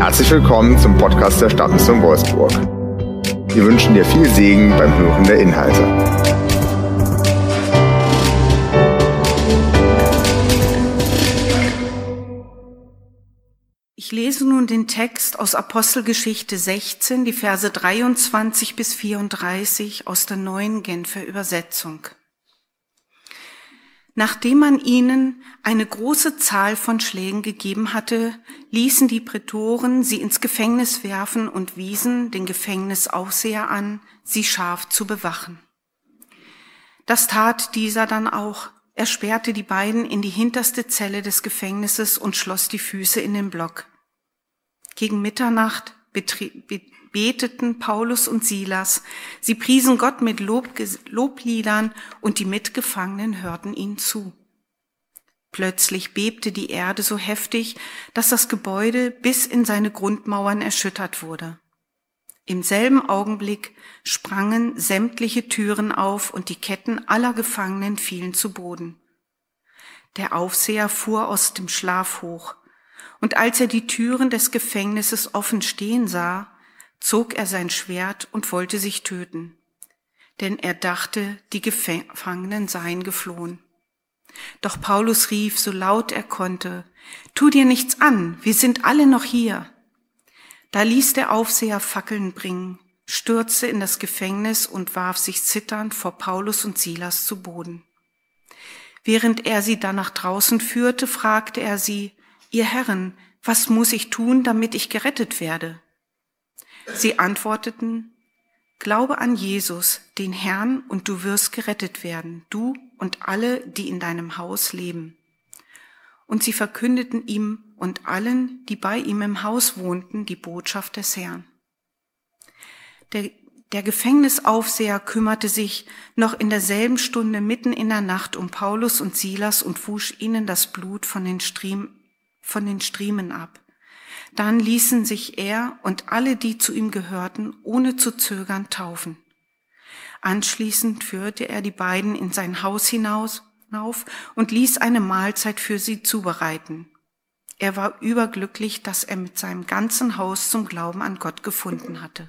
Herzlich willkommen zum Podcast der Stadtmission Wolfsburg. Wir wünschen dir viel Segen beim Hören der Inhalte. Ich lese nun den Text aus Apostelgeschichte 16, die Verse 23 bis 34 aus der Neuen Genfer Übersetzung. Nachdem man ihnen eine große Zahl von Schlägen gegeben hatte, ließen die Prätoren sie ins Gefängnis werfen und wiesen den Gefängnisaufseher an, sie scharf zu bewachen. Das tat dieser dann auch. Er sperrte die beiden in die hinterste Zelle des Gefängnisses und schloss die Füße in den Block. Gegen Mitternacht beteten Paulus und Silas. Sie priesen Gott mit Lobliedern und die Mitgefangenen hörten ihnen zu. Plötzlich bebte die Erde so heftig, dass das Gebäude bis in seine Grundmauern erschüttert wurde. Im selben Augenblick sprangen sämtliche Türen auf und die Ketten aller Gefangenen fielen zu Boden. Der Aufseher fuhr aus dem Schlaf hoch, und als er die Türen des Gefängnisses offen stehen sah, zog er sein Schwert und wollte sich töten, denn er dachte, die Gefangenen seien geflohen. Doch Paulus rief, so laut er konnte, tu dir nichts an, wir sind alle noch hier. Da ließ der Aufseher Fackeln bringen, stürzte in das Gefängnis und warf sich zitternd vor Paulus und Silas zu Boden. Während er sie dann nach draußen führte, fragte er sie, ihr Herren, was muss ich tun, damit ich gerettet werde? Sie antworteten, glaube an Jesus, den Herrn, und du wirst gerettet werden, du und alle, die in deinem Haus leben. Und sie verkündeten ihm und allen, die bei ihm im Haus wohnten, die Botschaft des Herrn. Der Gefängnisaufseher kümmerte sich noch in derselben Stunde mitten in der Nacht um Paulus und Silas und wusch ihnen das Blut von den Striemen ab. Dann ließen sich er und alle, die zu ihm gehörten, ohne zu zögern taufen. Anschließend führte er die beiden in sein Haus hinauf und ließ eine Mahlzeit für sie zubereiten. Er war überglücklich, dass er mit seinem ganzen Haus zum Glauben an Gott gefunden hatte.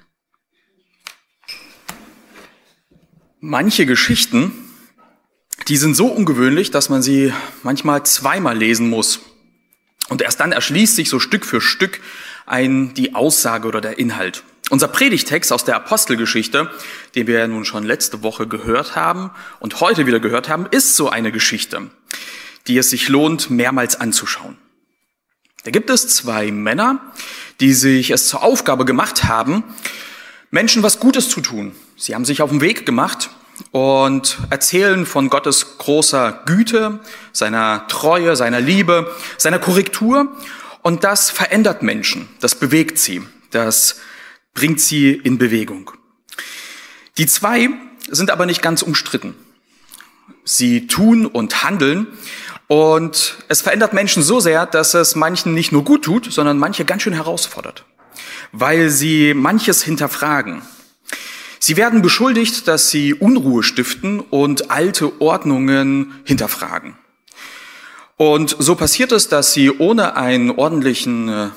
Manche Geschichten, die sind so ungewöhnlich, dass man sie manchmal zweimal lesen muss. Und erst dann erschließt sich so Stück für Stück die Aussage oder der Inhalt. Unser Predigtext aus der Apostelgeschichte, den wir ja nun schon letzte Woche gehört haben und heute wieder gehört haben, ist so eine Geschichte, die es sich lohnt, mehrmals anzuschauen. Da gibt es zwei Männer, die sich es zur Aufgabe gemacht haben, Menschen was Gutes zu tun. Sie haben sich auf den Weg gemacht und erzählen von Gottes großer Güte, seiner Treue, seiner Liebe, seiner Korrektur. Und das verändert Menschen, das bewegt sie, das bringt sie in Bewegung. Die zwei sind aber nicht ganz umstritten. Sie tun und handeln und es verändert Menschen so sehr, dass es manchen nicht nur gut tut, sondern manche ganz schön herausfordert, weil sie manches hinterfragen. Sie werden beschuldigt, dass sie Unruhe stiften und alte Ordnungen hinterfragen. Und so passiert es, dass sie ohne einen ordentlichen,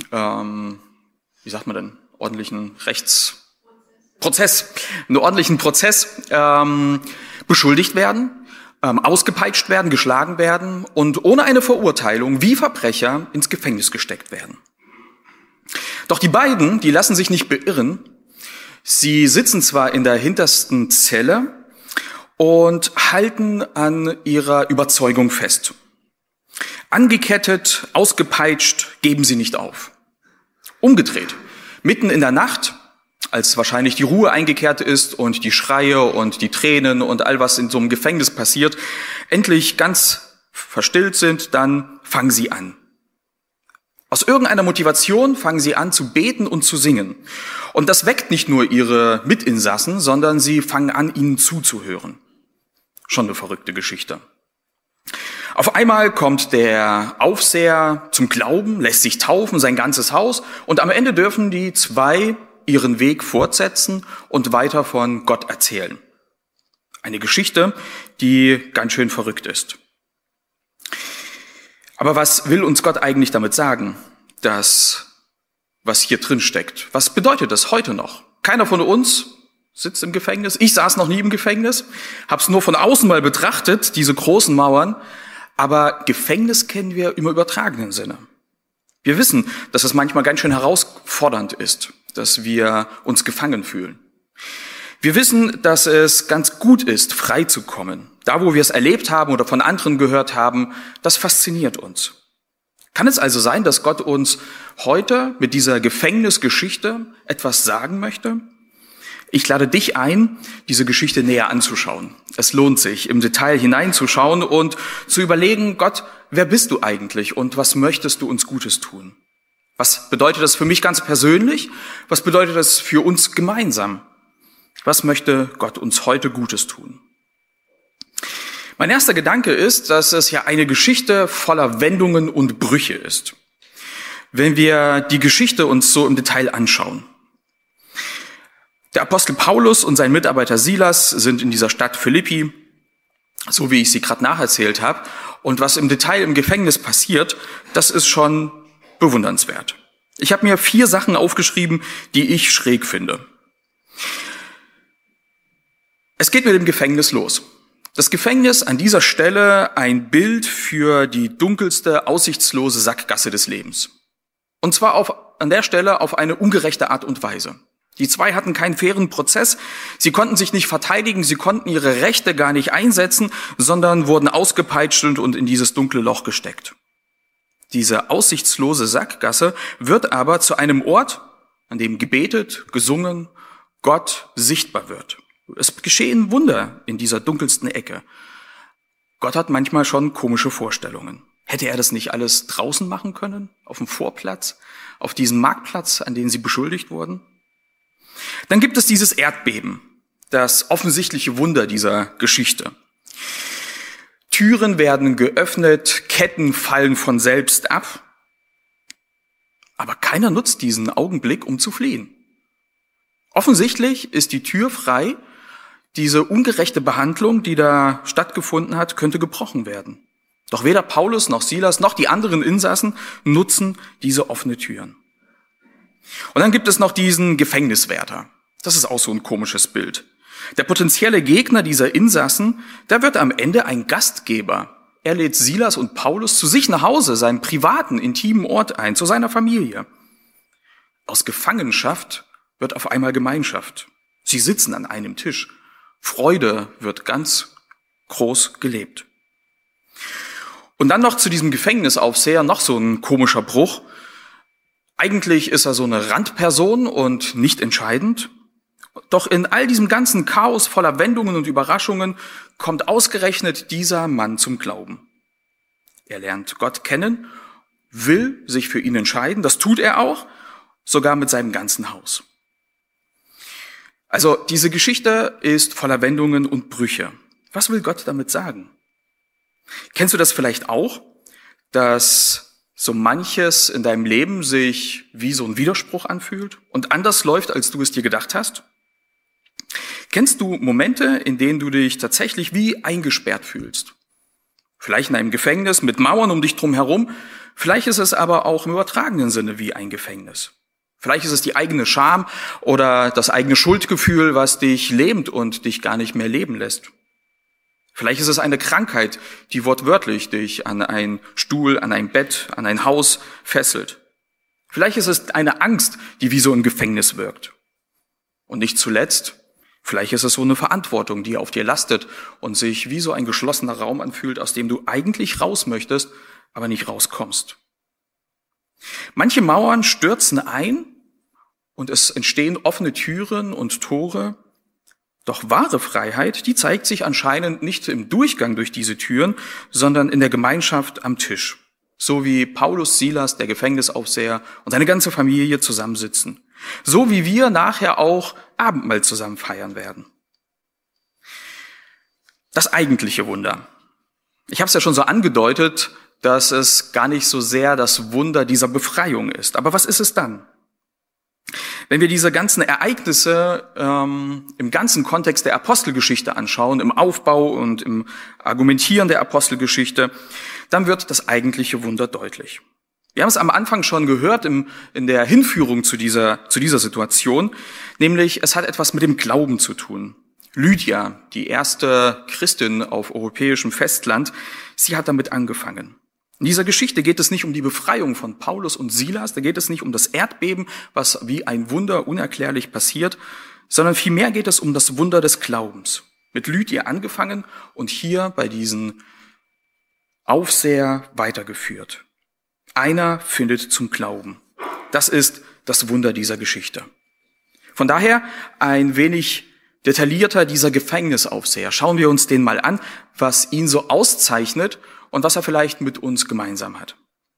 ordentlichen Rechtsprozess, beschuldigt werden, ausgepeitscht werden, geschlagen werden und ohne eine Verurteilung wie Verbrecher ins Gefängnis gesteckt werden. Doch die beiden, die lassen sich nicht beirren. Sie sitzen zwar in der hintersten Zelle und halten an ihrer Überzeugung fest. Angekettet, ausgepeitscht, geben sie nicht auf. Umgedreht, mitten in der Nacht, als wahrscheinlich die Ruhe eingekehrt ist und die Schreie und die Tränen und all was in so einem Gefängnis passiert, endlich ganz verstillt sind, dann fangen sie an. Aus irgendeiner Motivation fangen sie an zu beten und zu singen. Und das weckt nicht nur ihre Mitinsassen, sondern sie fangen an, ihnen zuzuhören. Schon eine verrückte Geschichte. Auf einmal kommt der Aufseher zum Glauben, lässt sich taufen, sein ganzes Haus, und am Ende dürfen die zwei ihren Weg fortsetzen und weiter von Gott erzählen. Eine Geschichte, die ganz schön verrückt ist. Aber was will uns Gott eigentlich damit sagen? Dass was hier drin steckt. Was bedeutet das heute noch? Keiner von uns sitzt im Gefängnis. Ich saß noch nie im Gefängnis, habe es nur von außen mal betrachtet, diese großen Mauern. Aber Gefängnis kennen wir im übertragenen Sinne. Wir wissen, dass es manchmal ganz schön herausfordernd ist, dass wir uns gefangen fühlen. Wir wissen, dass es ganz gut ist, frei zu kommen. Da, wo wir es erlebt haben oder von anderen gehört haben, das fasziniert uns. Kann es also sein, dass Gott uns heute mit dieser Gefängnisgeschichte etwas sagen möchte? Ich lade dich ein, diese Geschichte näher anzuschauen. Es lohnt sich, im Detail hineinzuschauen und zu überlegen, Gott, wer bist du eigentlich und was möchtest du uns Gutes tun? Was bedeutet das für mich ganz persönlich? Was bedeutet das für uns gemeinsam? Was möchte Gott uns heute Gutes tun? Mein erster Gedanke ist, dass es ja eine Geschichte voller Wendungen und Brüche ist. Wenn wir die Geschichte uns so im Detail anschauen. Der Apostel Paulus und sein Mitarbeiter Silas sind in dieser Stadt Philippi, so wie ich sie gerade nacherzählt habe. Und was im Detail im Gefängnis passiert, das ist schon bewundernswert. Ich habe mir 4 Sachen aufgeschrieben, die ich schräg finde. Es geht mit dem Gefängnis los. Das Gefängnis an dieser Stelle ein Bild für die dunkelste, aussichtslose Sackgasse des Lebens. Und zwar an der Stelle auf eine ungerechte Art und Weise. Die zwei hatten keinen fairen Prozess, sie konnten sich nicht verteidigen, sie konnten ihre Rechte gar nicht einsetzen, sondern wurden ausgepeitscht und in dieses dunkle Loch gesteckt. Diese aussichtslose Sackgasse wird aber zu einem Ort, an dem gebetet, gesungen, Gott sichtbar wird. Es geschehen Wunder in dieser dunkelsten Ecke. Gott hat manchmal schon komische Vorstellungen. Hätte er das nicht alles draußen machen können, auf dem Vorplatz, auf diesem Marktplatz, an dem sie beschuldigt wurden? Dann gibt es dieses Erdbeben, das offensichtliche Wunder dieser Geschichte. Türen werden geöffnet, Ketten fallen von selbst ab, aber keiner nutzt diesen Augenblick, um zu fliehen. Offensichtlich ist die Tür frei, diese ungerechte Behandlung, die da stattgefunden hat, könnte gebrochen werden. Doch weder Paulus noch Silas noch die anderen Insassen nutzen diese offene Türen. Und dann gibt es noch diesen Gefängniswärter. Das ist auch so ein komisches Bild. Der potenzielle Gegner dieser Insassen, der wird am Ende ein Gastgeber. Er lädt Silas und Paulus zu sich nach Hause, seinen privaten, intimen Ort ein, zu seiner Familie. Aus Gefangenschaft wird auf einmal Gemeinschaft. Sie sitzen an einem Tisch. Freude wird ganz groß gelebt. Und dann noch zu diesem Gefängnisaufseher noch so ein komischer Bruch. Eigentlich ist er so eine Randperson und nicht entscheidend. Doch in all diesem ganzen Chaos voller Wendungen und Überraschungen kommt ausgerechnet dieser Mann zum Glauben. Er lernt Gott kennen, will sich für ihn entscheiden, das tut er auch, sogar mit seinem ganzen Haus. Also diese Geschichte ist voller Wendungen und Brüche. Was will Gott damit sagen? Kennst du das vielleicht auch, dass so manches in deinem Leben sich wie so ein Widerspruch anfühlt und anders läuft, als du es dir gedacht hast? Kennst du Momente, in denen du dich tatsächlich wie eingesperrt fühlst? Vielleicht in einem Gefängnis mit Mauern um dich drum herum, vielleicht ist es aber auch im übertragenen Sinne wie ein Gefängnis. Vielleicht ist es die eigene Scham oder das eigene Schuldgefühl, was dich lähmt und dich gar nicht mehr leben lässt. Vielleicht ist es eine Krankheit, die wortwörtlich dich an einen Stuhl, an ein Bett, an ein Haus fesselt. Vielleicht ist es eine Angst, die wie so ein Gefängnis wirkt. Und nicht zuletzt, vielleicht ist es so eine Verantwortung, die auf dir lastet und sich wie so ein geschlossener Raum anfühlt, aus dem du eigentlich raus möchtest, aber nicht rauskommst. Manche Mauern stürzen ein und es entstehen offene Türen und Tore. Doch wahre Freiheit, die zeigt sich anscheinend nicht im Durchgang durch diese Türen, sondern in der Gemeinschaft am Tisch. So wie Paulus, Silas, der Gefängnisaufseher und seine ganze Familie zusammensitzen. So wie wir nachher auch Abendmahl zusammen feiern werden. Das eigentliche Wunder. Ich habe es ja schon so angedeutet, dass es gar nicht so sehr das Wunder dieser Befreiung ist. Aber was ist es dann? Wenn wir diese ganzen Ereignisse im ganzen Kontext der Apostelgeschichte anschauen, im Aufbau und im Argumentieren der Apostelgeschichte, dann wird das eigentliche Wunder deutlich. Wir haben es am Anfang schon gehört in der Hinführung zu dieser Situation, nämlich es hat etwas mit dem Glauben zu tun. Lydia, die erste Christin auf europäischem Festland, sie hat damit angefangen. In dieser Geschichte geht es nicht um die Befreiung von Paulus und Silas, da geht es nicht um das Erdbeben, was wie ein Wunder unerklärlich passiert, sondern vielmehr geht es um das Wunder des Glaubens. Mit Lydia angefangen und hier bei diesen Aufseher weitergeführt. Einer findet zum Glauben. Das ist das Wunder dieser Geschichte. Von daher ein wenig detaillierter dieser Gefängnisaufseher. Schauen wir uns den mal an, was ihn so auszeichnet und was er vielleicht mit uns gemeinsam hat.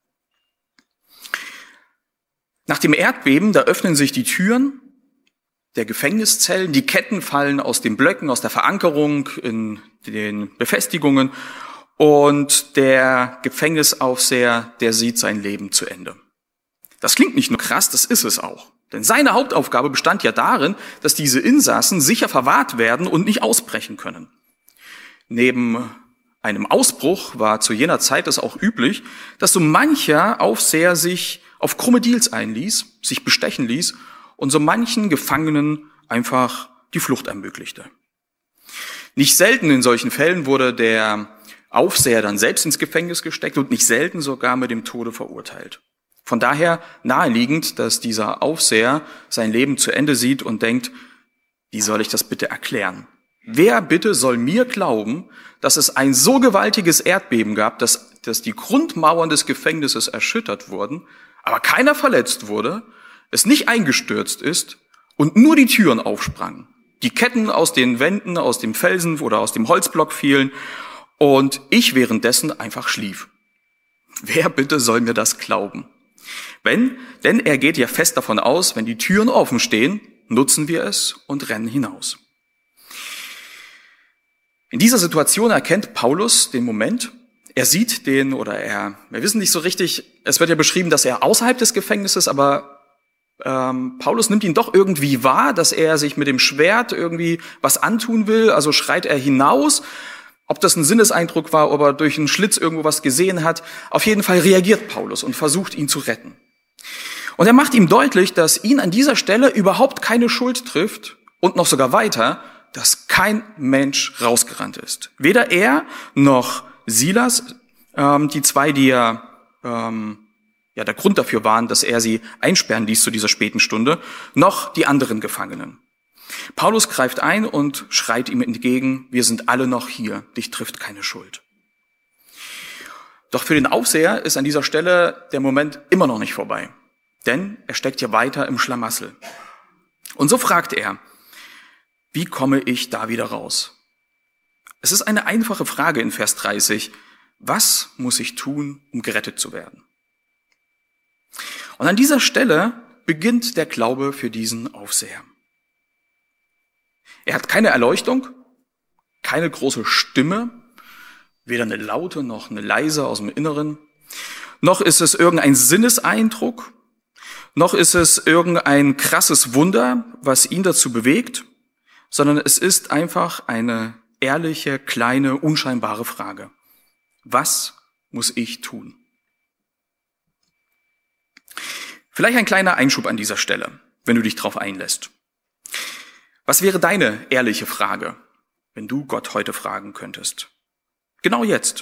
Nach dem Erdbeben, da öffnen sich die Türen der Gefängniszellen, die Ketten fallen aus den Blöcken, aus der Verankerung in den Befestigungen und der Gefängnisaufseher, der sieht sein Leben zu Ende. Das klingt nicht nur krass, das ist es auch. Denn seine Hauptaufgabe bestand ja darin, dass diese Insassen sicher verwahrt werden und nicht ausbrechen können. Neben einem Ausbruch war zu jener Zeit es auch üblich, dass so mancher Aufseher sich auf krumme Deals einließ, sich bestechen ließ und so manchen Gefangenen einfach die Flucht ermöglichte. Nicht selten in solchen Fällen wurde der Aufseher dann selbst ins Gefängnis gesteckt und nicht selten sogar mit dem Tode verurteilt. Von daher naheliegend, dass dieser Aufseher sein Leben zu Ende sieht und denkt, wie soll ich das bitte erklären? Wer bitte soll mir glauben, dass es ein so gewaltiges Erdbeben gab, dass die Grundmauern des Gefängnisses erschüttert wurden, aber keiner verletzt wurde, es nicht eingestürzt ist und nur die Türen aufsprangen, die Ketten aus den Wänden, aus dem Felsen oder aus dem Holzblock fielen und ich währenddessen einfach schlief. Wer bitte soll mir das glauben? Denn er geht ja fest davon aus, wenn die Türen offen stehen, nutzen wir es und rennen hinaus. In dieser Situation erkennt Paulus den Moment, er sieht wir wissen nicht so richtig, es wird ja beschrieben, dass er außerhalb des Gefängnisses, aber Paulus nimmt ihn doch irgendwie wahr, dass er sich mit dem Schwert irgendwie was antun will, also schreit er hinaus. Ob das ein Sinneseindruck war, ob er durch einen Schlitz irgendwo was gesehen hat, auf jeden Fall reagiert Paulus und versucht, ihn zu retten. Und er macht ihm deutlich, dass ihn an dieser Stelle überhaupt keine Schuld trifft und noch sogar weiter, dass kein Mensch rausgerannt ist. Weder er noch Silas, die zwei, die der Grund dafür waren, dass er sie einsperren ließ zu dieser späten Stunde, noch die anderen Gefangenen. Paulus greift ein und schreit ihm entgegen, wir sind alle noch hier, dich trifft keine Schuld. Doch für den Aufseher ist an dieser Stelle der Moment immer noch nicht vorbei, denn er steckt ja weiter im Schlamassel. Und so fragt er, wie komme ich da wieder raus? Es ist eine einfache Frage in Vers 30, was muss ich tun, um gerettet zu werden? Und an dieser Stelle beginnt der Glaube für diesen Aufseher. Er hat keine Erleuchtung, keine große Stimme, weder eine laute noch eine leise aus dem Inneren, noch ist es irgendein Sinneseindruck, noch ist es irgendein krasses Wunder, was ihn dazu bewegt, sondern es ist einfach eine ehrliche, kleine, unscheinbare Frage. Was muss ich tun? Vielleicht ein kleiner Einschub an dieser Stelle, wenn du dich drauf einlässt. Was wäre deine ehrliche Frage, wenn du Gott heute fragen könntest? Genau jetzt.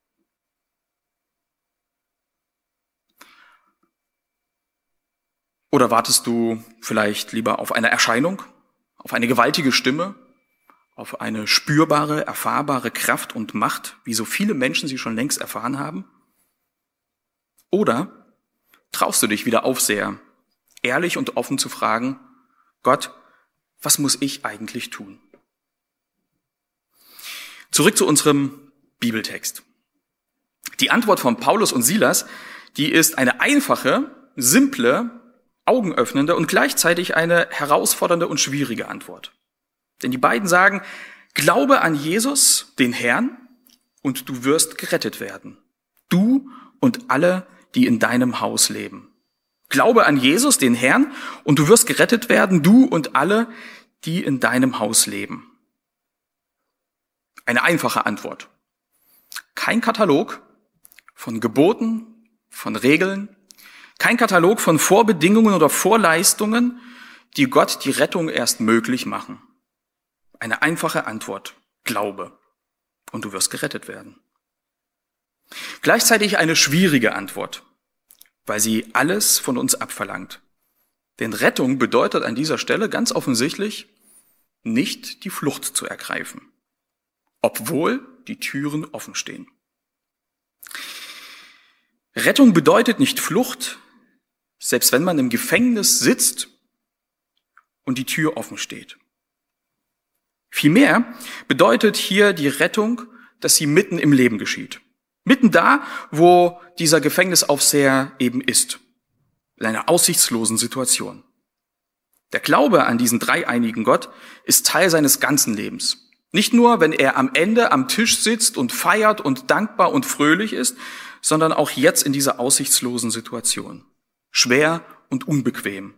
Oder wartest du vielleicht lieber auf eine Erscheinung, auf eine gewaltige Stimme, auf eine spürbare, erfahrbare Kraft und Macht, wie so viele Menschen sie schon längst erfahren haben? Oder traust du dich wieder Aufseher, ehrlich und offen zu fragen, Gott, was muss ich eigentlich tun? Zurück zu unserem Bibeltext. Die Antwort von Paulus und Silas, die ist eine einfache, simple, augenöffnende und gleichzeitig eine herausfordernde und schwierige Antwort. Denn die beiden sagen, glaube an Jesus, den Herrn, und du wirst gerettet werden. Du und alle, die in deinem Haus leben. Glaube an Jesus, den Herrn, und du wirst gerettet werden, du und alle, die in deinem Haus leben. Eine einfache Antwort. Kein Katalog von Geboten, von Regeln, Kein Katalog von Vorbedingungen oder Vorleistungen, die Gott die Rettung erst möglich machen. Eine einfache Antwort: Glaube. Und du wirst gerettet werden. Gleichzeitig eine schwierige Antwort, weil sie alles von uns abverlangt. Denn Rettung bedeutet an dieser Stelle ganz offensichtlich, nicht die Flucht zu ergreifen, obwohl die Türen offen stehen. Rettung bedeutet nicht Flucht, selbst wenn man im Gefängnis sitzt und die Tür offen steht. Vielmehr bedeutet hier die Rettung, dass sie mitten im Leben geschieht. Mitten da, wo dieser Gefängnisaufseher eben ist. In einer aussichtslosen Situation. Der Glaube an diesen dreieinigen Gott ist Teil seines ganzen Lebens. Nicht nur, wenn er am Ende am Tisch sitzt und feiert und dankbar und fröhlich ist, sondern auch jetzt in dieser aussichtslosen Situation. Schwer und unbequem.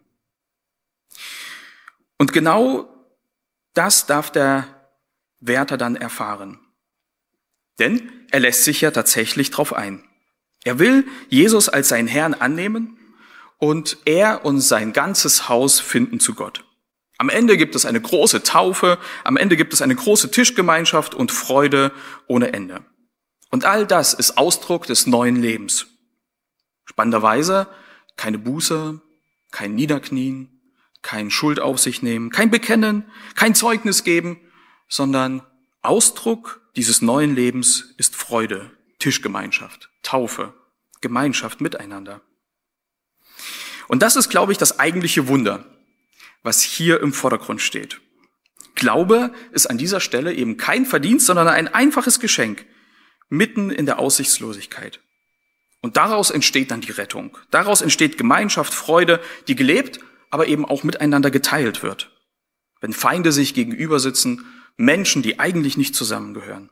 Und genau das darf der Wärter dann erfahren. Denn er lässt sich ja tatsächlich drauf ein. Er will Jesus als seinen Herrn annehmen und er und sein ganzes Haus finden zu Gott. Am Ende gibt es eine große Taufe, am Ende gibt es eine große Tischgemeinschaft und Freude ohne Ende. Und all das ist Ausdruck des neuen Lebens. Spannenderweise keine Buße, kein Niederknien, kein Schuld auf sich nehmen, kein Bekennen, kein Zeugnis geben, sondern Ausdruck dieses neuen Lebens ist Freude, Tischgemeinschaft, Taufe, Gemeinschaft miteinander. Und das ist, glaube ich, das eigentliche Wunder, was hier im Vordergrund steht. Glaube ist an dieser Stelle eben kein Verdienst, sondern ein einfaches Geschenk, mitten in der Aussichtslosigkeit. Und daraus entsteht dann die Rettung. Daraus entsteht Gemeinschaft, Freude, die gelebt, aber eben auch miteinander geteilt wird. Wenn Feinde sich gegenüber sitzen, Menschen, die eigentlich nicht zusammengehören.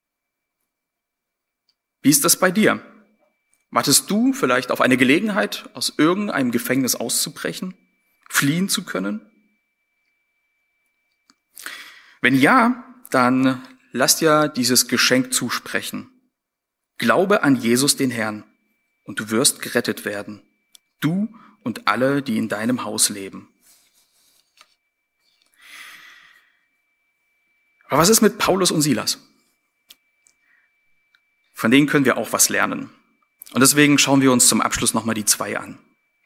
Wie ist das bei dir? Wartest du vielleicht auf eine Gelegenheit, aus irgendeinem Gefängnis auszubrechen, fliehen zu können? Wenn ja, dann lass dir dieses Geschenk zusprechen. Glaube an Jesus, den Herrn, und du wirst gerettet werden. Du und alle, die in deinem Haus leben. Aber was ist mit Paulus und Silas? Von denen können wir auch was lernen. Und deswegen schauen wir uns zum Abschluss nochmal die zwei an.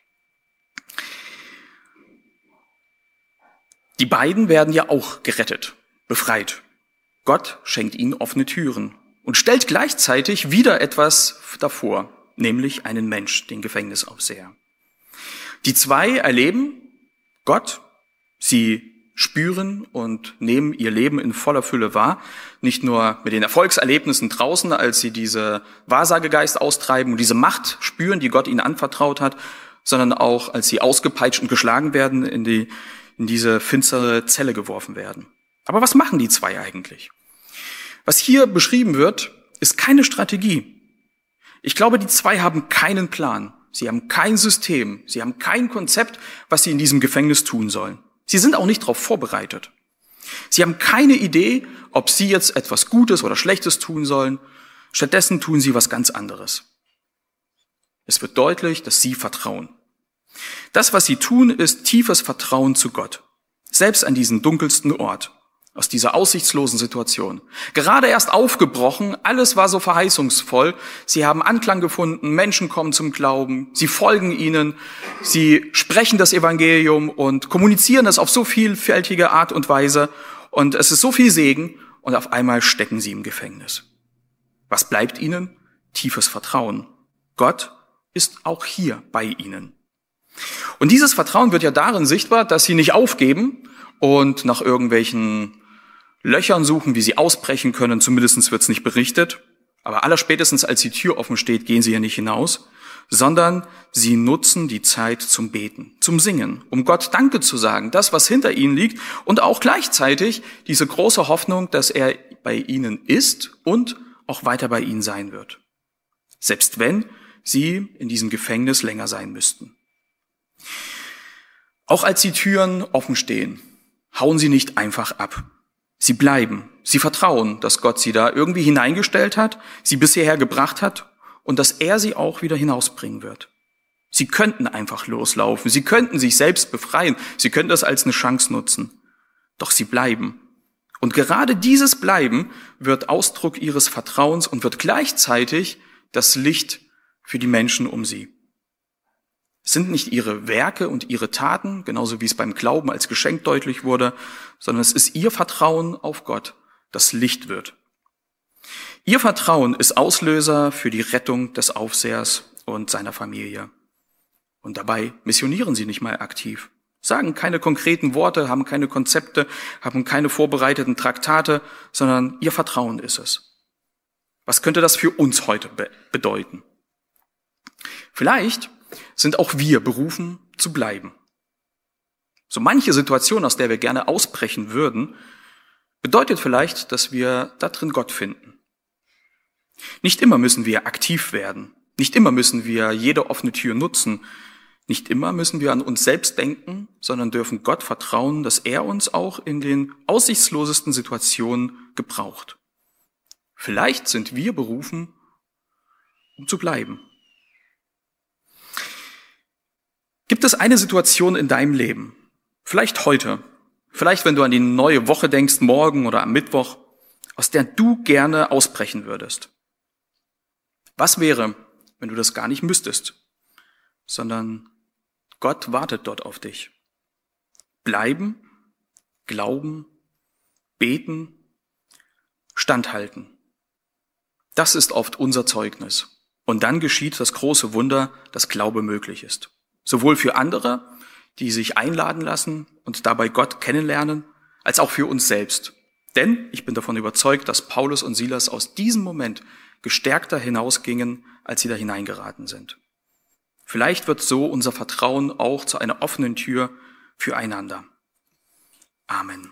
Die beiden werden ja auch gerettet, befreit. Gott schenkt ihnen offene Türen und stellt gleichzeitig wieder etwas davor, nämlich einen Mensch, den Gefängnisaufseher. Die zwei erleben Gott, sie spüren und nehmen ihr Leben in voller Fülle wahr. Nicht nur mit den Erfolgserlebnissen draußen, als sie diese Wahrsagegeist austreiben und diese Macht spüren, die Gott ihnen anvertraut hat, sondern auch, als sie ausgepeitscht und geschlagen werden, in diese finstere Zelle geworfen werden. Aber was machen die zwei eigentlich? Was hier beschrieben wird, ist keine Strategie. Ich glaube, die zwei haben keinen Plan. Sie haben kein System. Sie haben kein Konzept, was sie in diesem Gefängnis tun sollen. Sie sind auch nicht darauf vorbereitet. Sie haben keine Idee, ob sie jetzt etwas Gutes oder Schlechtes tun sollen. Stattdessen tun sie was ganz anderes. Es wird deutlich, dass sie vertrauen. Das, was sie tun, ist tiefes Vertrauen zu Gott. Selbst an diesem dunkelsten Ort, aus dieser aussichtslosen Situation. Gerade erst aufgebrochen, alles war so verheißungsvoll. Sie haben Anklang gefunden, Menschen kommen zum Glauben, sie folgen ihnen, sie sprechen das Evangelium und kommunizieren es auf so vielfältige Art und Weise. Und es ist so viel Segen und auf einmal stecken sie im Gefängnis. Was bleibt ihnen? Tiefes Vertrauen. Gott ist auch hier bei ihnen. Und dieses Vertrauen wird ja darin sichtbar, dass sie nicht aufgeben und nach irgendwelchen Löchern suchen, wie sie ausbrechen können. Zumindest wird es nicht berichtet. Aber allerspätestens, als die Tür offen steht, gehen sie ja nicht hinaus, sondern sie nutzen die Zeit zum Beten, zum Singen, um Gott Danke zu sagen, das, was hinter ihnen liegt, und auch gleichzeitig diese große Hoffnung, dass er bei ihnen ist und auch weiter bei ihnen sein wird. Selbst wenn sie in diesem Gefängnis länger sein müssten. Auch als die Türen offen stehen, hauen sie nicht einfach ab. Sie bleiben, sie vertrauen, dass Gott sie da irgendwie hineingestellt hat, sie bis hierher gebracht hat und dass er sie auch wieder hinausbringen wird. Sie könnten einfach loslaufen, sie könnten sich selbst befreien, sie könnten das als eine Chance nutzen. Doch sie bleiben. Und gerade dieses Bleiben wird Ausdruck ihres Vertrauens und wird gleichzeitig das Licht für die Menschen um sie. Es sind nicht ihre Werke und ihre Taten, genauso wie es beim Glauben als Geschenk deutlich wurde, sondern es ist ihr Vertrauen auf Gott, das Licht wird. Ihr Vertrauen ist Auslöser für die Rettung des Aufsehers und seiner Familie. Und dabei missionieren sie nicht mal aktiv, sagen keine konkreten Worte, haben keine Konzepte, haben keine vorbereiteten Traktate, sondern ihr Vertrauen ist es. Was könnte das für uns heute bedeuten? Vielleicht sind auch wir berufen zu bleiben. So manche Situation, aus der wir gerne ausbrechen würden, bedeutet vielleicht, dass wir da drin Gott finden. Nicht immer müssen wir aktiv werden. Nicht immer müssen wir jede offene Tür nutzen. Nicht immer müssen wir an uns selbst denken, sondern dürfen Gott vertrauen, dass er uns auch in den aussichtslosesten Situationen gebraucht. Vielleicht sind wir berufen, um zu bleiben. Gibt es eine Situation in deinem Leben, vielleicht heute, vielleicht wenn du an die neue Woche denkst, morgen oder am Mittwoch, aus der du gerne ausbrechen würdest? Was wäre, wenn du das gar nicht müsstest, sondern Gott wartet dort auf dich? Bleiben, glauben, beten, standhalten. Das ist oft unser Zeugnis. Und dann geschieht das große Wunder, dass Glaube möglich ist. Sowohl für andere, die sich einladen lassen und dabei Gott kennenlernen, als auch für uns selbst. Denn ich bin davon überzeugt, dass Paulus und Silas aus diesem Moment gestärkter hinausgingen, als sie da hineingeraten sind. Vielleicht wird so unser Vertrauen auch zu einer offenen Tür füreinander. Amen.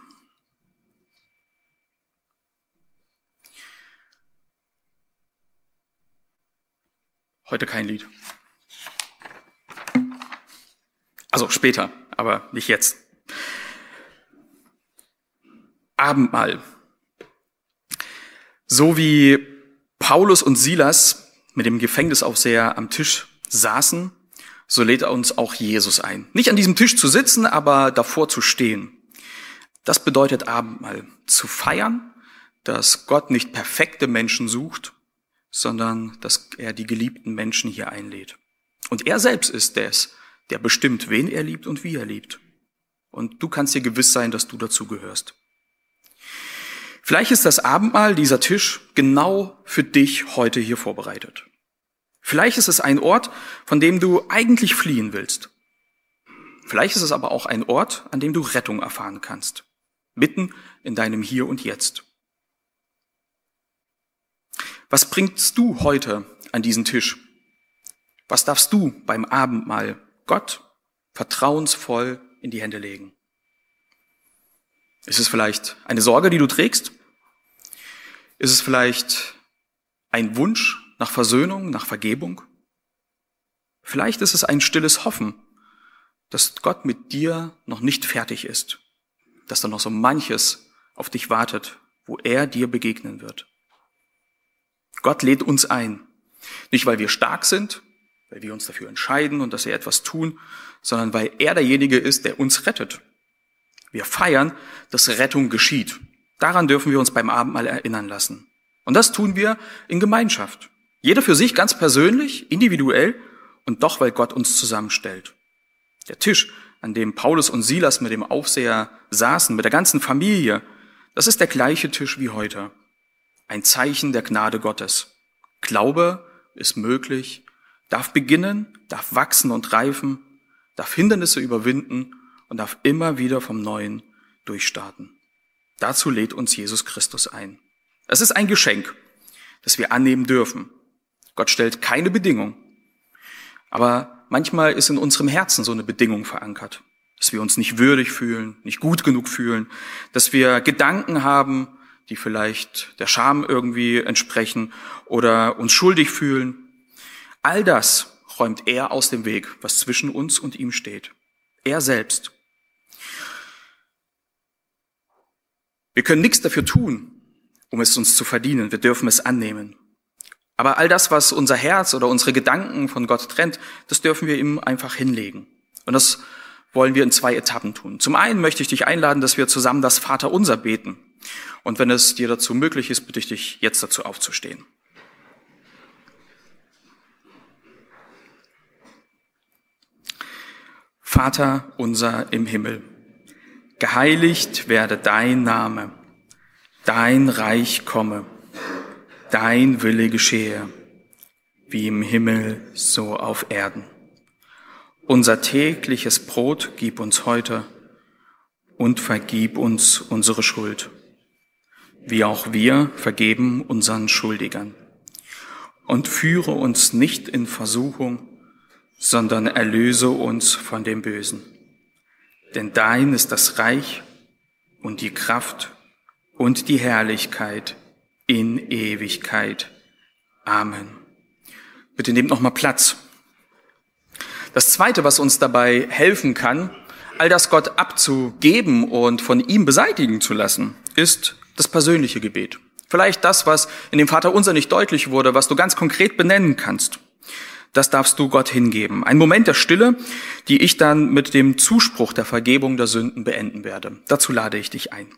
Heute kein Lied. Also später, aber nicht jetzt. Abendmahl. So wie Paulus und Silas mit dem Gefängnisaufseher am Tisch saßen, so lädt er uns auch Jesus ein. Nicht an diesem Tisch zu sitzen, aber davor zu stehen. Das bedeutet Abendmahl. Zu feiern, dass Gott nicht perfekte Menschen sucht, sondern dass er die geliebten Menschen hier einlädt. Und er selbst ist es, der bestimmt, wen er liebt und wie er liebt. Und du kannst dir gewiss sein, dass du dazu gehörst. Vielleicht ist das Abendmahl, dieser Tisch, genau für dich heute hier vorbereitet. Vielleicht ist es ein Ort, von dem du eigentlich fliehen willst. Vielleicht ist es aber auch ein Ort, an dem du Rettung erfahren kannst. Mitten in deinem Hier und Jetzt. Was bringst du heute an diesen Tisch? Was darfst du beim Abendmahl Gott vertrauensvoll in die Hände legen? Ist es vielleicht eine Sorge, die du trägst? Ist es vielleicht ein Wunsch nach Versöhnung, nach Vergebung? Vielleicht ist es ein stilles Hoffen, dass Gott mit dir noch nicht fertig ist, dass da noch so manches auf dich wartet, wo er dir begegnen wird. Gott lädt uns ein, nicht weil wir stark sind, weil wir uns dafür entscheiden und dass wir etwas tun, sondern weil er derjenige ist, der uns rettet. Wir feiern, dass Rettung geschieht. Daran dürfen wir uns beim Abendmahl erinnern lassen. Und das tun wir in Gemeinschaft. Jeder für sich ganz persönlich, individuell und doch, weil Gott uns zusammenstellt. Der Tisch, an dem Paulus und Silas mit dem Aufseher saßen, mit der ganzen Familie, das ist der gleiche Tisch wie heute. Ein Zeichen der Gnade Gottes. Glaube ist möglich, darf beginnen, darf wachsen und reifen, darf Hindernisse überwinden und darf immer wieder vom Neuen durchstarten. Dazu lädt uns Jesus Christus ein. Es ist ein Geschenk, das wir annehmen dürfen. Gott stellt keine Bedingung. Aber manchmal ist in unserem Herzen so eine Bedingung verankert, dass wir uns nicht würdig fühlen, nicht gut genug fühlen, dass wir Gedanken haben, die vielleicht der Scham irgendwie entsprechen oder uns schuldig fühlen. All das räumt er aus dem Weg, was zwischen uns und ihm steht. Er selbst. Wir können nichts dafür tun, um es uns zu verdienen. Wir dürfen es annehmen. Aber all das, was unser Herz oder unsere Gedanken von Gott trennt, das dürfen wir ihm einfach hinlegen. Und das wollen wir in 2 Etappen tun. Zum einen möchte ich dich einladen, dass wir zusammen das Vaterunser beten. Und wenn es dir dazu möglich ist, bitte ich dich jetzt dazu aufzustehen. Vater unser im Himmel, geheiligt werde dein Name, dein Reich komme, dein Wille geschehe, wie im Himmel, so auf Erden. Unser tägliches Brot gib uns heute und vergib uns unsere Schuld, wie auch wir vergeben unseren Schuldigern. Und führe uns nicht in Versuchung, sondern erlöse uns von dem Bösen. Denn dein ist das Reich und die Kraft und die Herrlichkeit in Ewigkeit. Amen. Bitte nehmt noch mal Platz. Das Zweite, was uns dabei helfen kann, all das Gott abzugeben und von ihm beseitigen zu lassen, ist das persönliche Gebet. Vielleicht das, was in dem Vaterunser nicht deutlich wurde, was du ganz konkret benennen kannst. Das darfst du Gott hingeben. Ein Moment der Stille, die ich dann mit dem Zuspruch der Vergebung der Sünden beenden werde. Dazu lade ich dich ein.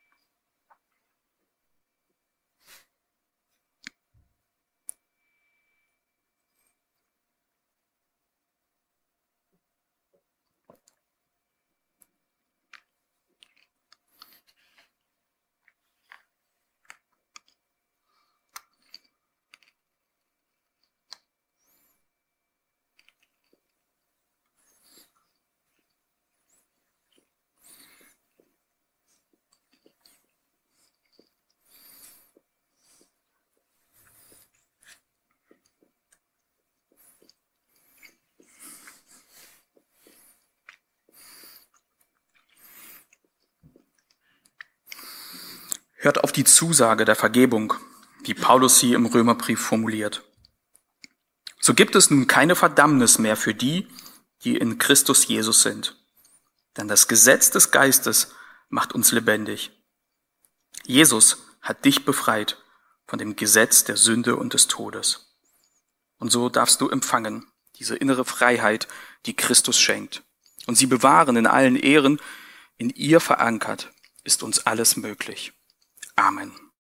Hört auf die Zusage der Vergebung, wie Paulus sie im Römerbrief formuliert. So gibt es nun keine Verdammnis mehr für die, die in Christus Jesus sind. Denn das Gesetz des Geistes macht uns lebendig. Jesus hat dich befreit von dem Gesetz der Sünde und des Todes. Und so darfst du empfangen, diese innere Freiheit, die Christus schenkt. Und sie bewahren in allen Ehren, in ihr verankert, ist uns alles möglich. Amen.